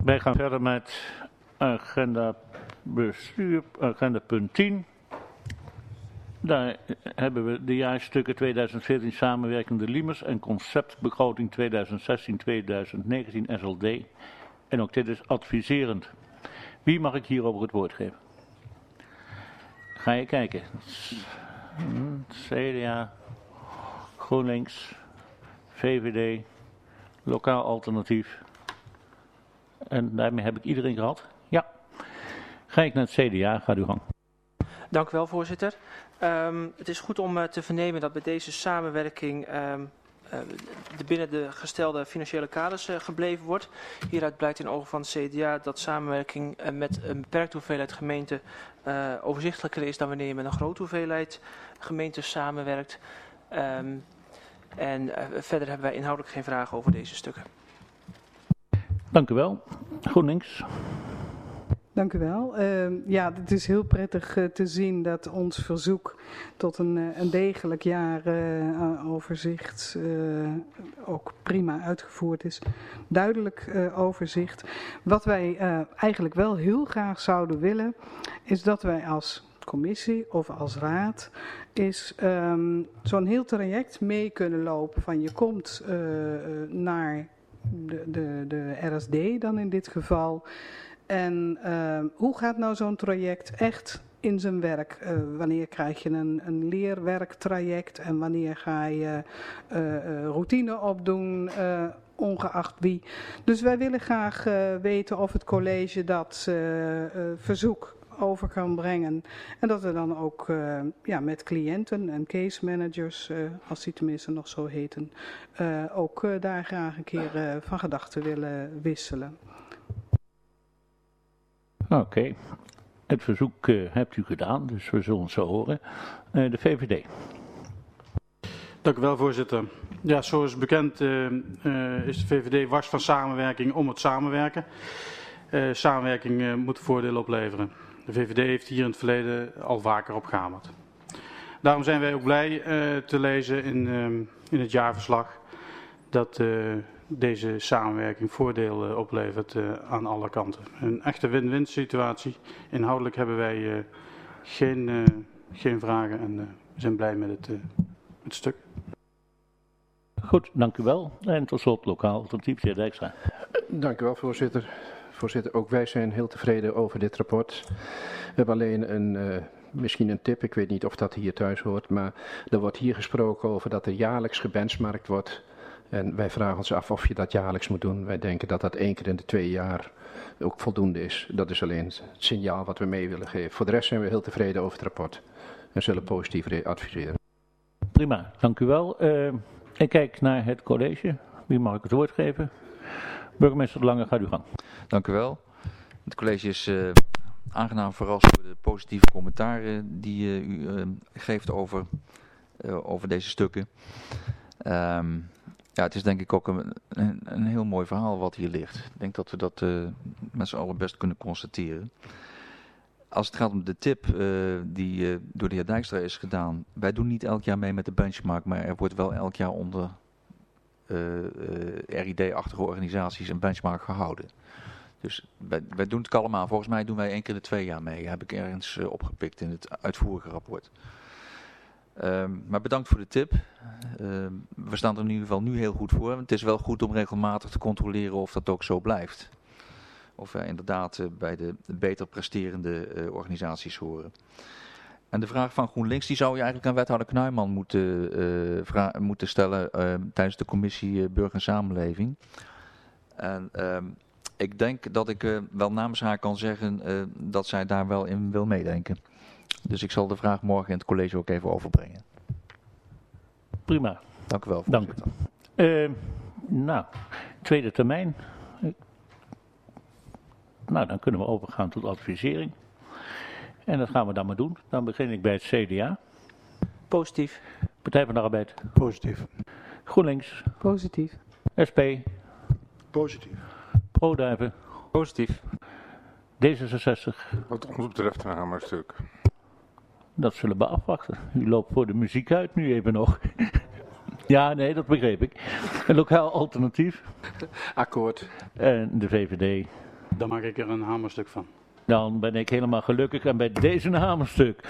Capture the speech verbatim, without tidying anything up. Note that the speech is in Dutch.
Wij gaan verder met agenda bestuur, agenda punt tien. Daar hebben we de jaarstukken tweeduizend veertien samenwerkende Liemers en conceptbegroting tweeduizend zestien tweeduizend negentien S L D. En ook dit is adviserend. Wie mag ik hierover het woord geven? Ga je kijken. C D A, GroenLinks, V V D, Lokaal Alternatief. En daarmee heb ik iedereen gehad. Ja. Ga ik naar het C D A, gaat uw gang. Dank u wel, voorzitter. Um, het is goed om uh, te vernemen dat bij deze samenwerking um, uh, de binnen de gestelde financiële kaders uh, gebleven wordt. Hieruit blijkt in ogen van het C D A dat samenwerking uh, met een beperkte hoeveelheid gemeenten uh, overzichtelijker is dan wanneer je met een grote hoeveelheid gemeenten samenwerkt. Um, en uh, verder hebben wij inhoudelijk geen vragen over deze stukken. Dank u wel. GroenLinks. Dank u wel. Uh, ja, het is heel prettig uh, te zien dat ons verzoek tot een, uh, een degelijk jaaroverzicht uh, uh, ook prima uitgevoerd is. Duidelijk uh, overzicht. Wat wij uh, eigenlijk wel heel graag zouden willen, is dat wij als commissie of als raad is um, zo'n heel traject mee kunnen lopen van je komt uh, naar de, de, de R S D dan in dit geval. En uh, hoe gaat nou zo'n traject echt in zijn werk? Uh, wanneer krijg je een, een leerwerktraject en wanneer ga je uh, uh, routine opdoen, uh, ongeacht wie. Dus wij willen graag uh, weten of het college dat uh, uh, verzoek over kan brengen. En dat we dan ook uh, ja, met cliënten en case managers, uh, als die tenminste nog zo heten, uh, ook uh, daar graag een keer uh, van gedachten willen wisselen. Oké, okay. Het verzoek uh, hebt u gedaan, dus we zullen het zo horen. Uh, de V V D. Dank u wel, voorzitter. Ja, zoals bekend uh, uh, is de V V D wars van samenwerking om het samenwerken. Uh, samenwerking uh, moet voordelen opleveren. De V V D heeft hier in het verleden al vaker op gehamerd. Daarom zijn wij ook blij uh, te lezen in, uh, in het jaarverslag dat uh, deze samenwerking voordeel uh, oplevert uh, aan alle kanten. Een echte win-win situatie. Inhoudelijk hebben wij uh, geen, uh, geen vragen en uh, we zijn blij met het, uh, het stuk. Goed, dank u wel. En tot slot lokaal alternatief, de heer Dijkstra. Dank u wel, voorzitter. Voorzitter, ook wij zijn heel tevreden over dit rapport. We hebben alleen een, uh, misschien een tip, ik weet niet of dat hier thuis hoort, maar er wordt hier gesproken over dat er jaarlijks gebenchmarkt wordt. En wij vragen ons af of je dat jaarlijks moet doen. Wij denken dat dat één keer in de twee jaar ook voldoende is. Dat is alleen het signaal wat we mee willen geven. Voor de rest zijn we heel tevreden over het rapport en zullen positief adviseren. Prima, dank u wel. Uh, ik kijk naar het college. Wie mag ik het woord geven? Burgemeester De Lange, gaat uw gang. Dank u wel. Het college is uh, aangenaam verrast door de positieve commentaren die uh, u uh, geeft over, uh, over deze stukken. Um, ja, het is denk ik ook een, een, een heel mooi verhaal wat hier ligt. Ik denk dat we dat uh, met z'n allen best kunnen constateren. Als het gaat om de tip uh, die uh, door de heer Dijkstra is gedaan. Wij doen niet elk jaar mee met de benchmark, maar er wordt wel elk jaar onder uh, uh, R I D-achtige organisaties een benchmark gehouden. Dus wij, wij doen het allemaal. Volgens mij doen wij één keer de twee jaar mee. Heb ik ergens uh, opgepikt in het uitvoerige rapport. Um, maar bedankt voor de tip. Um, we staan er in ieder geval nu heel goed voor. Het is wel goed om regelmatig te controleren of dat ook zo blijft. Of wij inderdaad uh, bij de beter presterende uh, organisaties horen. En de vraag van GroenLinks, die zou je eigenlijk aan wethouder Knuijman moeten, uh, vra- moeten stellen uh, tijdens de commissie uh, Burger en Samenleving. En um, ik denk dat ik uh, wel namens haar kan zeggen uh, dat zij daar wel in wil meedenken. Dus ik zal de vraag morgen in het college ook even overbrengen. Prima. Dank u wel, Dank u. Uh, nou, tweede termijn. Uh, nou, dan kunnen we overgaan tot advisering. En dat gaan we dan maar doen. Dan begin ik bij het C D A. Positief. Partij van de Arbeid. Positief. GroenLinks. Positief. S P. Positief. Pro-Duiven. Positief. D zesenzestig. Wat ons betreft een hamerstuk. Dat zullen we afwachten. U loopt voor de muziek uit nu even nog. Ja, nee, dat begreep ik. Een lokaal alternatief. Akkoord. En de V V D. Dan maak ik er een hamerstuk van. Dan ben ik helemaal gelukkig en bij deze een hamerstuk.